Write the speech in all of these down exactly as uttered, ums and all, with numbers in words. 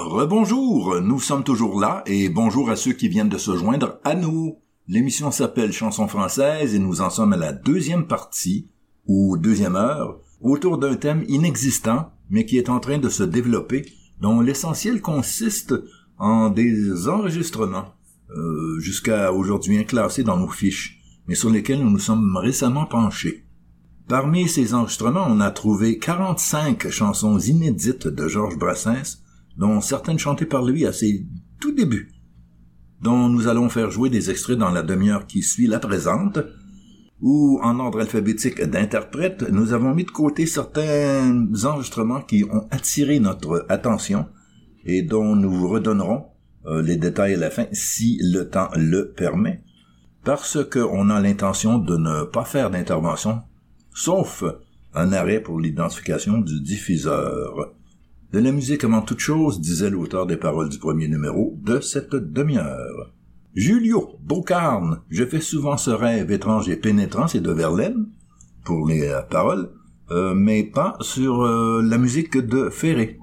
Rebonjour, nous sommes toujours là et bonjour à ceux qui viennent de se joindre à nous. L'émission s'appelle Chansons françaises et nous en sommes à la deuxième partie, ou deuxième heure, autour d'un thème inexistant, mais qui est en train de se développer, dont l'essentiel consiste en des enregistrements, euh, jusqu'à aujourd'hui inclassés dans nos fiches, mais sur lesquels nous nous sommes récemment penchés. Parmi ces enregistrements, on a trouvé quarante-cinq chansons inédites de Georges Brassens, dont certaines chantées par lui à ses tout débuts, dont nous allons faire jouer des extraits dans la demi-heure qui suit la présente, où, en ordre alphabétique d'interprètes, nous avons mis de côté certains enregistrements qui ont attiré notre attention et dont nous vous redonnerons euh, les détails à la fin, si le temps le permet, parce qu'on a l'intention de ne pas faire d'intervention, sauf un arrêt pour l'identification du diffuseur. De la musique avant toute chose, disait l'auteur des paroles du premier numéro de cette demi-heure. Julio Beaucarne, je fais souvent ce rêve étrange et pénétrant, c'est de Verlaine, pour les euh, paroles, euh, mais pas sur euh, la musique de Ferré.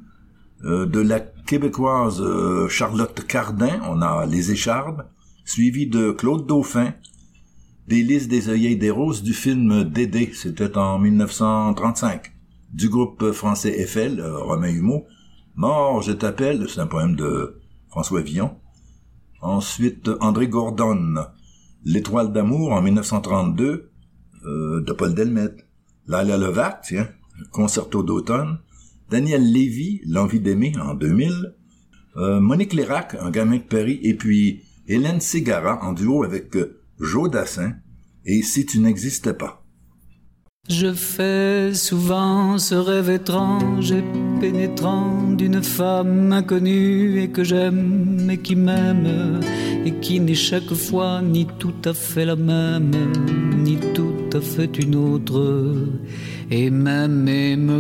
Euh, de la québécoise euh, Charlotte Cardin, on a Les Échardes, suivi de Claude Dauphin, des Lys des œillets des roses du film Dédé, c'était en dix-neuf cent trente-cinq. Du groupe français Eiffel, euh, Romain Humeau, Mort, je t'appelle, c'est un poème de François Villon. Ensuite, André Gordon, L'étoile d'amour en dix-neuf cent trente-deux, euh, de Paul Delmette. Lala Levac, tiens, Concerto d'automne. Daniel Lévy, L'envie d'aimer en deux mille. Euh, Monique Lérac, Un gamin de Paris. Et puis Hélène Ségara en duo avec euh, Joe Dassin et Si tu n'existais pas. Je fais souvent ce rêve étrange et pénétrant d'une femme inconnue et que j'aime et qui m'aime et qui n'est chaque fois ni tout à fait la même, ni tout à fait une autre, et même et me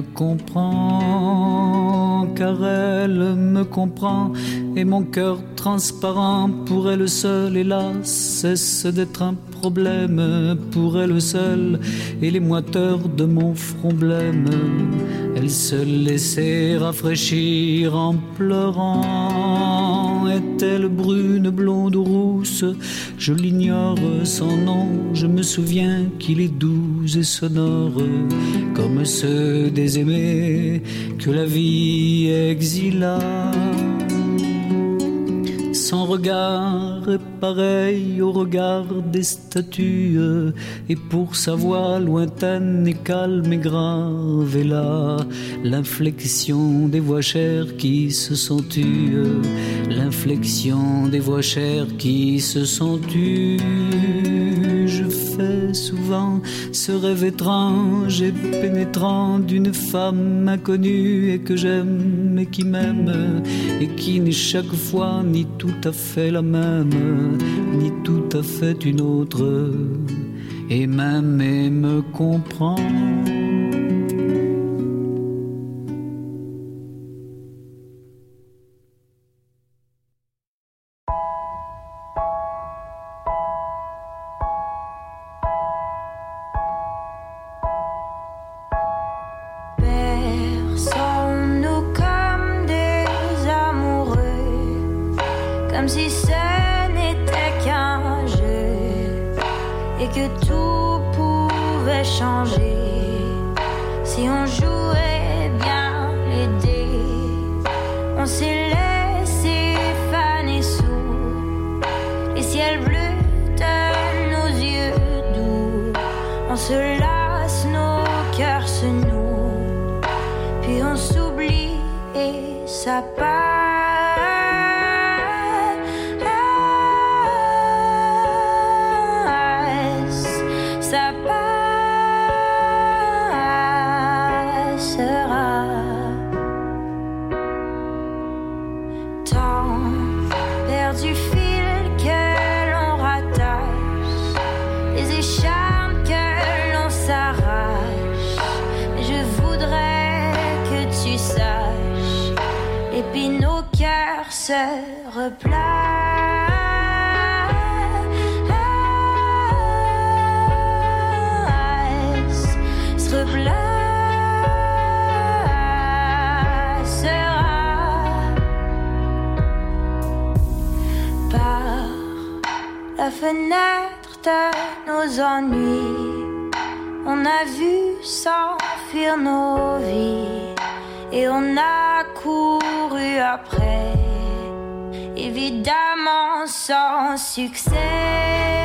comprend, car elle me comprend, et mon cœur transparent pour elle seule, hélas, cesse d'être un problème pour elle seule, et les moiteurs de mon front blême, elle se laissait rafraîchir en pleurant. Est-elle brune, blonde ou rousse? Je l'ignore son nom, je me souviens qu'il est doux et sonore, comme ceux des aimés que la vie exila. Son regard est pareil au regard des statues, et pour sa voix lointaine et calme et grave, et là l'inflexion des voix chères qui se sont tues, l'inflexion des voix chères qui se sont tues. Je fais souvent ce rêve étrange et pénétrant d'une femme inconnue et que j'aime et qui m'aime et qui n'est chaque fois ni tout à fait la même, ni tout à fait une autre, et même et me comprend. Replacera fenêtre de nos ennuis, on a vu s'enfuir nos vies et on a couru après, évidemment sans succès.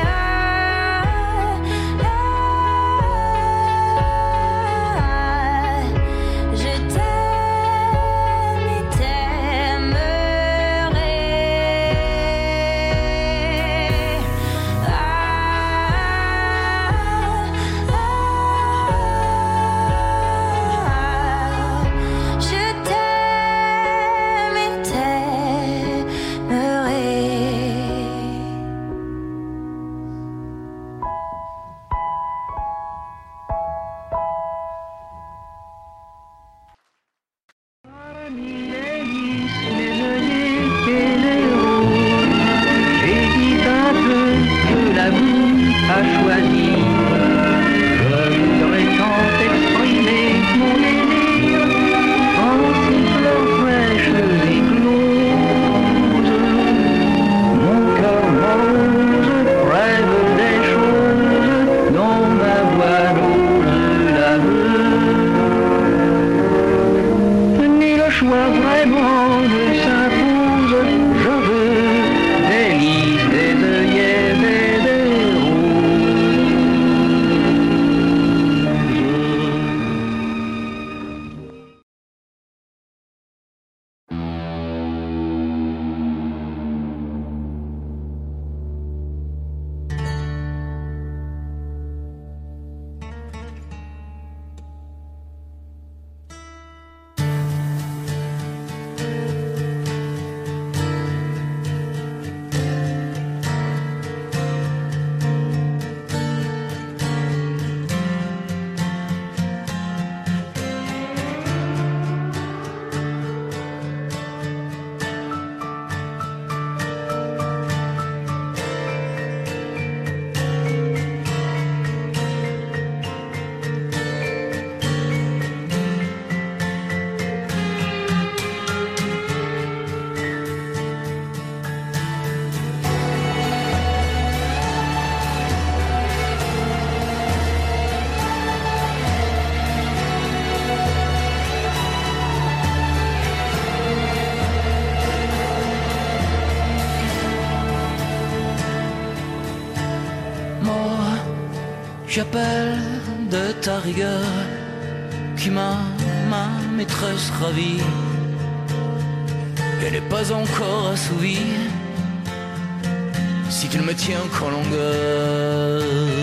J'appelle de ta rigueur qui m'a ma maîtresse ravie. Elle n'est pas encore assouvie si tu ne me tiens qu'en longueur.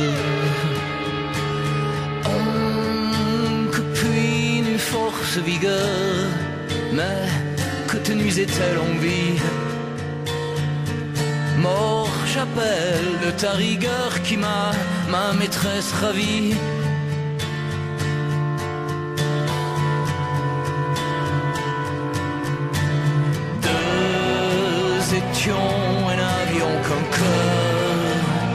Oh, que puis une force vigueur, mais que te nuisait-elle en vie? Mort, j'appelle de ta rigueur qui m'a ma maîtresse ravie. Deux étions et n'avions qu'un cœur.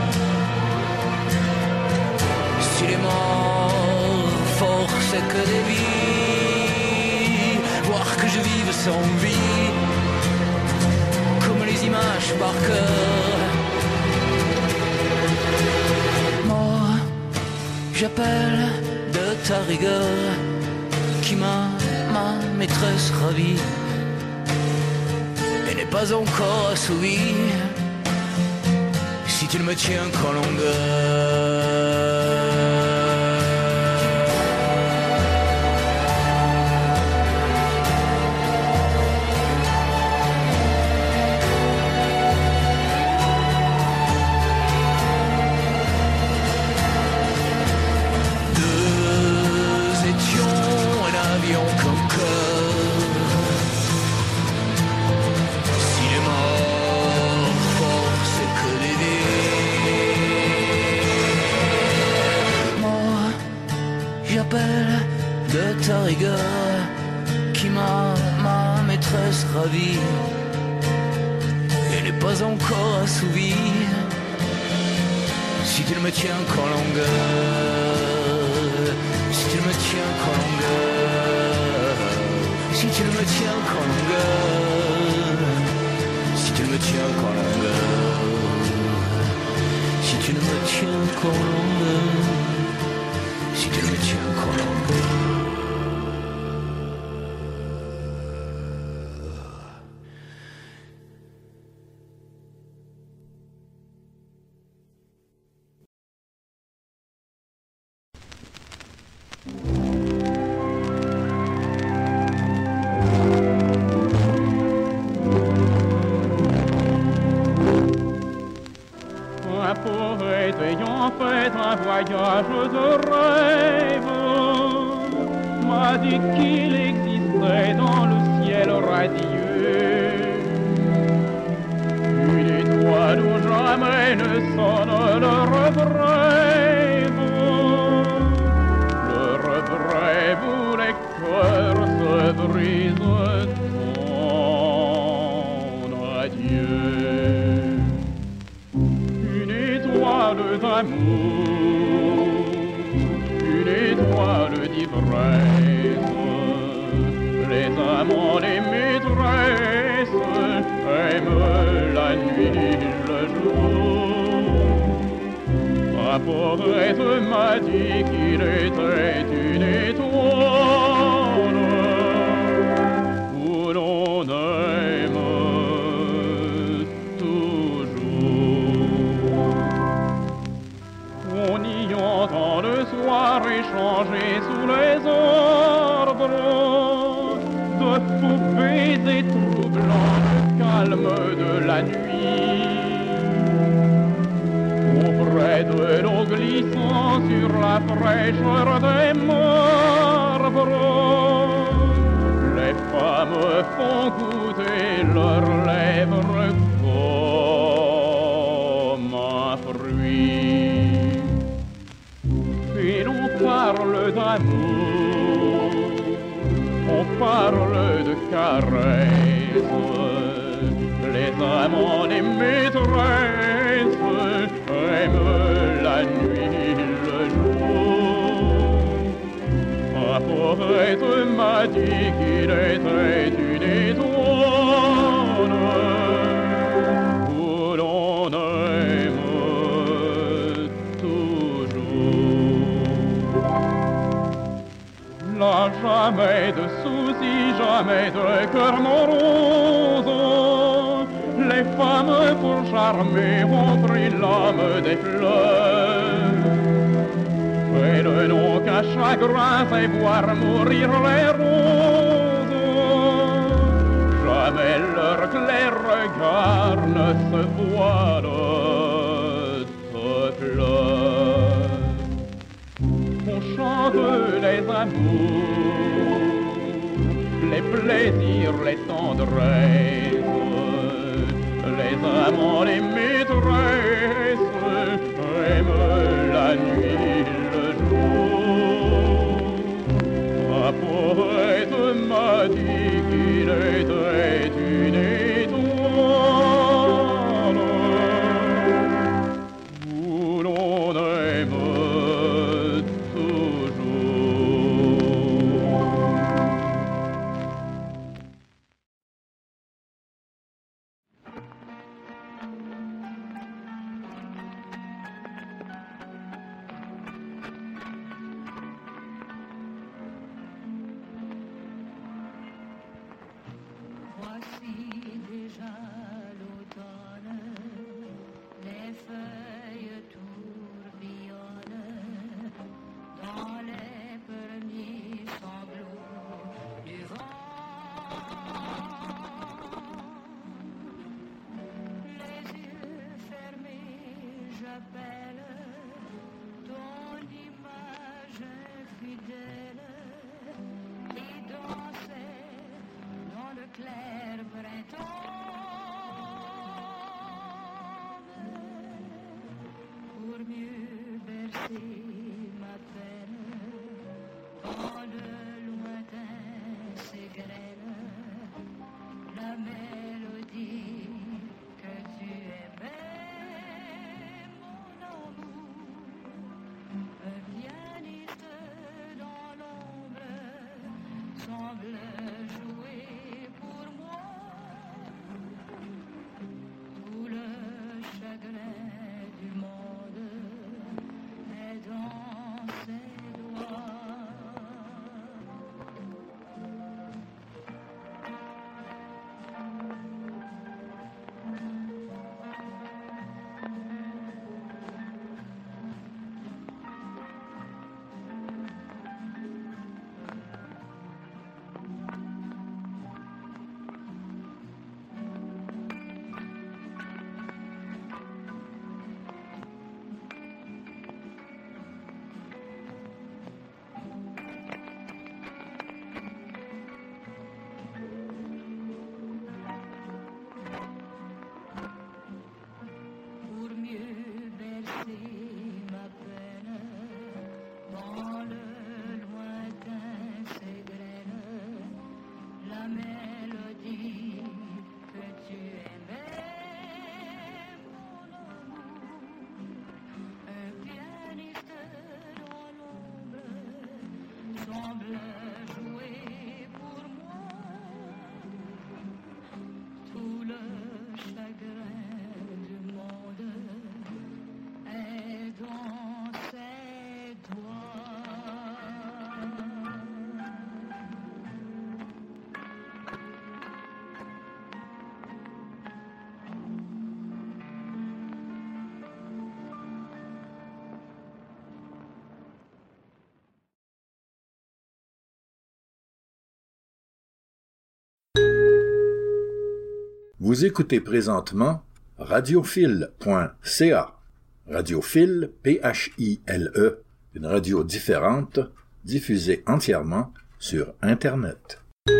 Si les morts forçaient que des vies, voir que je vive sans vie, comme les images par cœur. J'appelle de ta rigueur qui m'a ma maîtresse ravie et n'est pas encore assouvie si tu ne me tiens qu'en longueur. De ta rigueur qui m'a ma maîtresse ravie et n'est pas encore assouvie si tu ne me tiens qu'en longueur, si tu ne me tiens qu'en longueur, si tu ne me tiens qu'en longueur, si tu ne me tiens qu'en longueur. tiens Colombe, si tu me tiens Colombe. Ayant fait un voyage de rêve, m'a dit qu'il existait dans le ciel radieux une étoile où jamais ne sonne le rebrève, le rebrève où les cœurs se brisent. Ton adieu. D'amour, une étoile d'ivresse, les amants, les maîtresses aiment la nuit, le jour. Un poète m'a dit qu'il était une étoile où l'on aime dans le soir échangé sous les arbres de fous baisers troublants le calme de la nuit. Auprès de l'eau glissant sur la fraîcheur des marbres, les femmes font goûter leurs lèvres comme un fruit. Et l'on parle d'amour, on parle de caresses, les amants, les maîtresses aiment la nuit, le jour. Un poète m'a dit qu'il était une étoile où l'on aime là jamais de soucis, jamais de cœur morose. Les femmes pour charmer ont pris l'âme des fleurs. Et le nom qu'à chagrin, c'est voir mourir les roses. Jamais leur clair regard ne se voile de pleurs. On chante les amours, les plaisirs, les tendresses, les amants, les maîtresses aiment la nuit, le jour. Un poète m'a dit qu'il était une étoile où l'on aime Vous écoutez présentement radiophile point c a. Radiophile, P H I L E, une radio différente, diffusée entièrement sur Internet.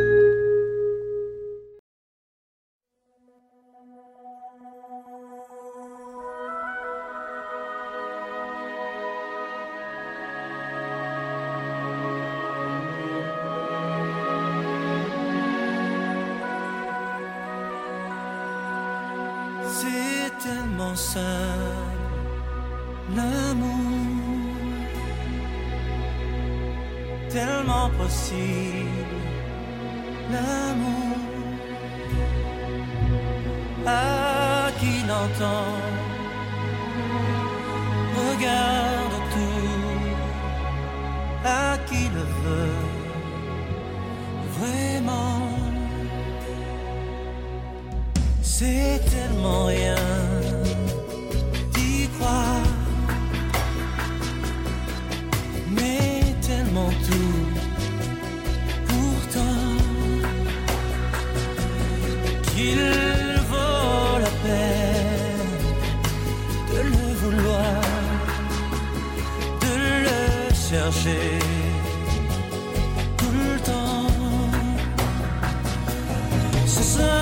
Tellement possible, l'amour à qui l'entend, regarde tout, à qui le veut vraiment. C'est tellement rien d'y croire, mais tellement tout pourtant qu'il vaut la peine de le vouloir, de le chercher tout le temps. Ce sera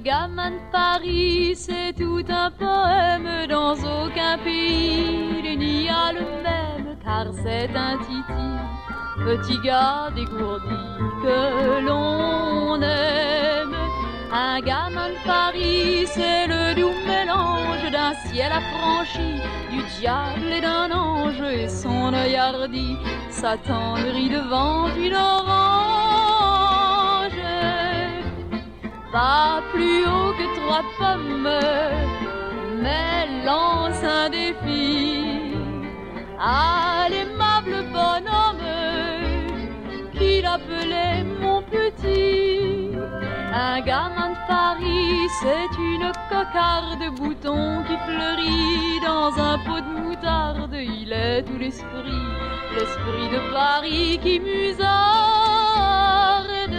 gamin de Paris, c'est tout un poème. Dans aucun pays il n'y a le même, car c'est un titi, petit gars dégourdi que l'on aime. Un gamin de Paris, c'est le doux mélange d'un ciel affranchi, du diable et d'un ange, et son œil hardi s'attendrit devant une orange. Pas plus haut que trois pommes, mais lance un défi à l'aimable bonhomme qu'il appelait mon petit. Un gamin de Paris, c'est une cocarde bouton qui fleurit dans un pot de moutarde. Il est tout l'esprit, l'esprit de Paris qui musarde.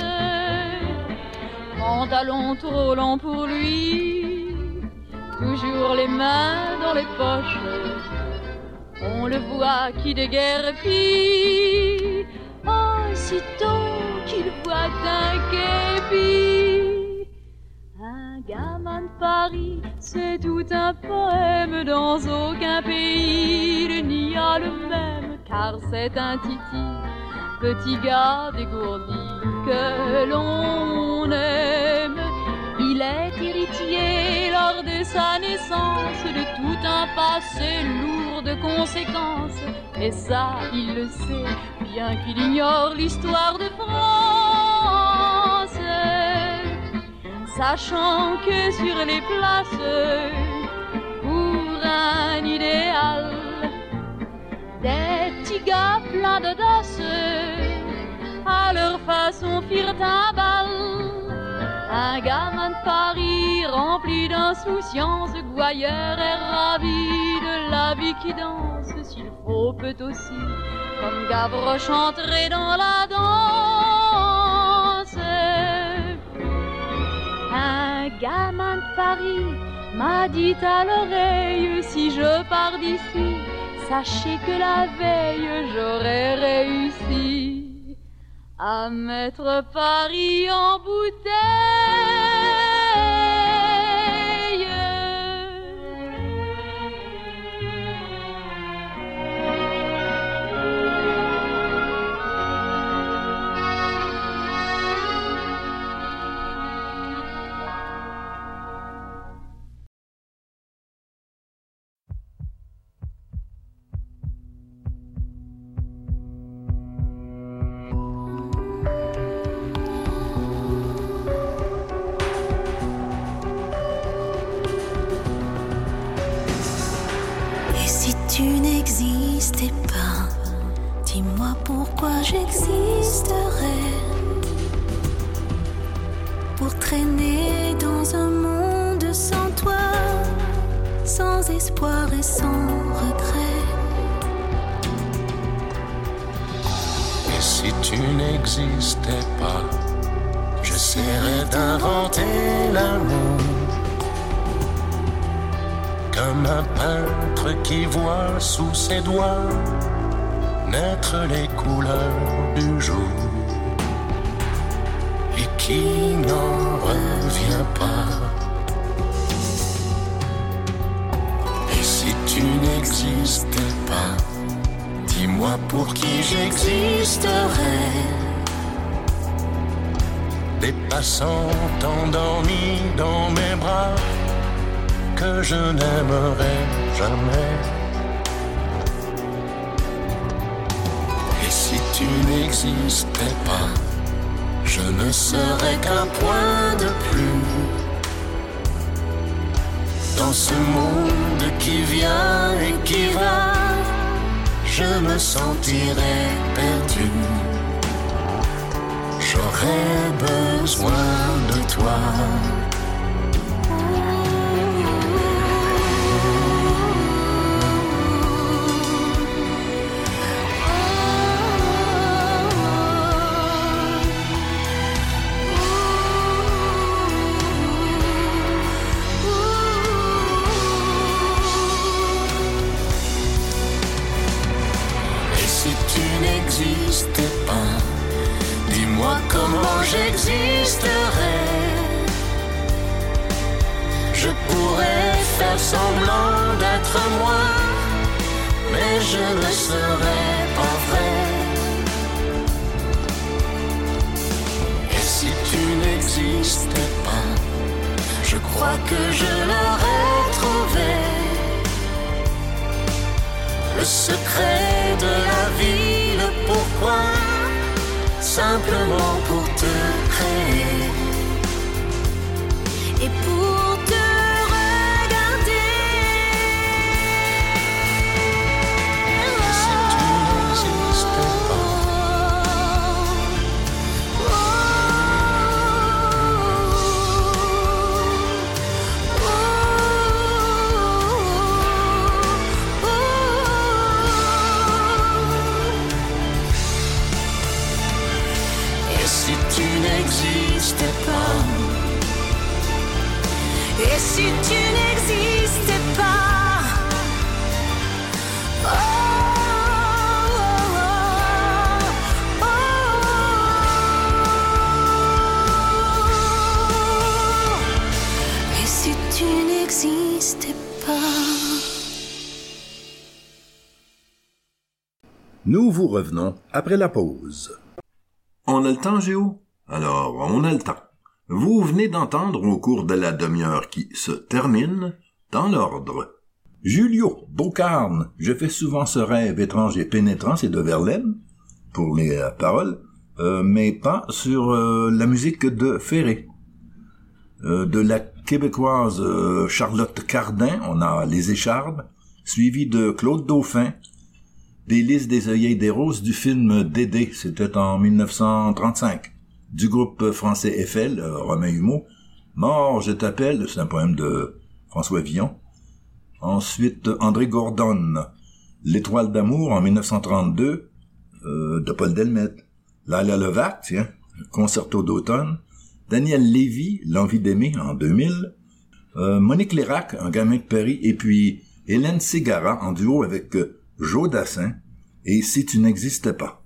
Pantalon trop lent pour lui, toujours les mains dans les poches. On le voit qui déguerpit, aussitôt qu'il voit un képi. Un gamin de Paris, c'est tout un poème. Dans aucun pays il n'y a le même, car c'est un titi, petit gars dégourdi que l'on aime. Il est héritier lors de sa naissance de tout un passé lourd de conséquences. Et ça, il le sait, bien qu'il ignore l'histoire de France. Sachant que sur les places, pour un idéal, des petits gars pleins d'audace, à leur façon firent un bal. Un gamin de Paris rempli d'insouciance, gouailleur et ravi de la vie qui danse. S'il faut, peut aussi, comme Gavroche, entrer dans la danse. Un gamin de Paris m'a dit à l'oreille, si je pars d'ici, sachez que la veille j'aurais réussi à mettre Paris en bouteille. Dis-moi pourquoi j'existerais, pour traîner dans un monde sans toi, sans espoir et sans regret. Et si tu n'existais pas, j'essaierais d'inventer l'amour, comme un peintre qui voit sous ses doigts naître les couleurs du jour et qui n'en revient pas. Et si tu n'existais pas, dis-moi pour qui j'existerais. Des passants endormis dans mes bras que je n'aimerais jamais. Et si tu n'existais pas, je ne serais qu'un point de plus dans ce monde qui vient et qui va. Je me sentirais perdu. J'aurais besoin de toi. N'existais pas, dis-moi comment j'existerais. faire semblant d'être moi, mais je ne serai pas vrai. Et si tu n'existais pas, je crois que je l'aurais trouvé. Le secret de la vie, le pourquoi, simplement pour te créer et pour te regarder. Et si tu n'existais pas, oh, oh, oh, oh. Et si tu n'existais pas, et si tu n'existais pas, oh, oh, oh, oh. Et si tu n'existais pas. Nous vous revenons après la pause. On a le temps, Géo? Alors, on a le temps. Vous venez d'entendre au cours de la demi-heure qui se termine, dans l'ordre. Julio Beaucarne, je fais souvent ce rêve étrange et pénétrant, c'est de Verlaine, pour les euh, paroles, euh, mais pas sur euh, la musique de Ferré. Euh, de la québécoise euh, Charlotte Cardin, on a Les Échardes, suivi de Claude Dauphin, des Lys des œillets des roses du film Dédé, c'était en mille neuf cent trente-cinq. Du groupe français Eiffel, euh, Romain Humeau, Mort, je t'appelle, c'est un poème de François Villon. Ensuite, André Gordon, L'étoile d'amour en mille neuf cent trente-deux, euh, de Paul Delmette. Lala Levac, tiens, Concerto d'automne. Daniel Lévy, L'envie d'aimer en deux mille. Euh, Monique Lérac, Un gamin de Paris. Et puis Hélène Ségara en duo avec euh, Joe Dassin et Si tu n'existais pas.